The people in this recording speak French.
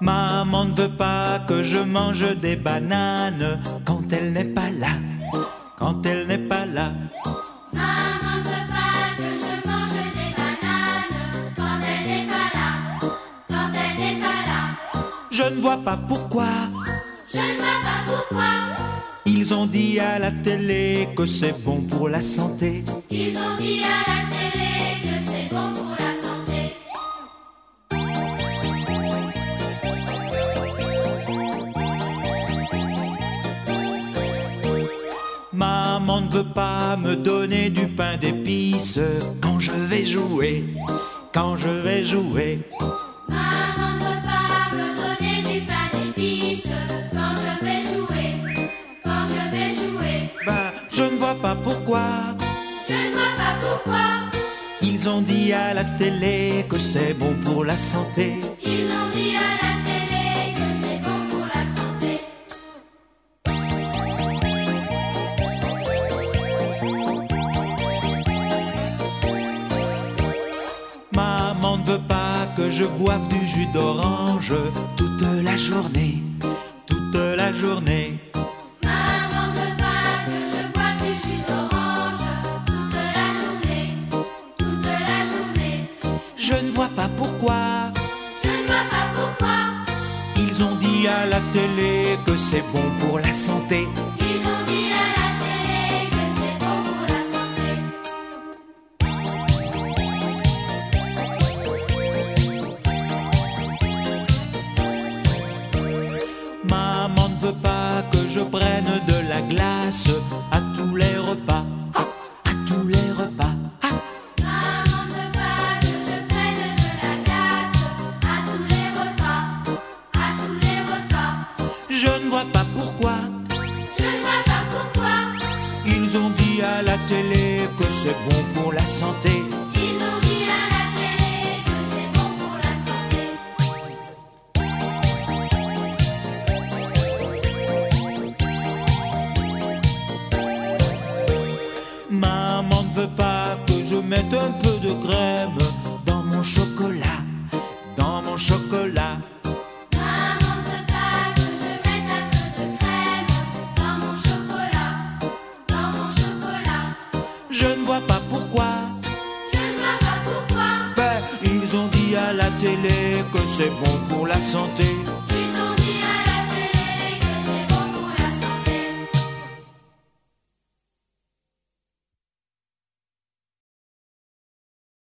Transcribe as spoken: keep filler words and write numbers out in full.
Maman ne veut pas que je mange des bananes quand elle n'est pas là, quand elle n'est pas là. Maman ne veut pas que je mange des bananes quand elle n'est pas là, quand elle n'est pas là. Je ne vois pas pourquoi, je ne vois pas pourquoi. Ils ont dit à la télé que c'est bon pour la santé. Ils ont dit à la télé que c'est bon pour la santé. Maman ne veut pas me donner du pain d'épices quand je vais jouer, quand je vais jouer. Maman ne veut pas me donner du pain d'épices quand je vais jouer, quand je vais jouer. Ben, je ne vois pas pourquoi. Je ne vois pas pourquoi. Ils ont dit à la télé que c'est bon pour la santé. Ils ont dit à la télé que c'est bon pour la santé. Maman ne veut pas que je boive du jus d'orange toute la journée, toute la journée. Maman ne veut pas que je boive du jus d'orange toute la journée, toute la journée. Je ne vois pas pourquoi. Je ne vois pas pourquoi. Ils ont dit à la télé que c'est bon pour la santé. Ils ont dit à la télé que c'est bon pour la santé. Maman ne veut pas que je prenne de la glace à tous les repas, à tous les repas. Maman ne veut pas que je prenne de la glace à tous les repas, à tous les repas. Je ne vois pas pourquoi. Je ne vois pas pourquoi. Ils ont dit à la télé que c'est bon pour la santé. Ils ont dit à la télé que c'est bon pour la santé. Maman ne veut pas que je mette un peu de crème dans mon chocolat, dans mon chocolat. Maman ne veut pas que je mette un peu de crème dans mon chocolat, dans mon chocolat. Je ne vois pas pourquoi. Je ne vois pas pourquoi. Ben, ils ont dit à la télé que c'est bon pour la santé.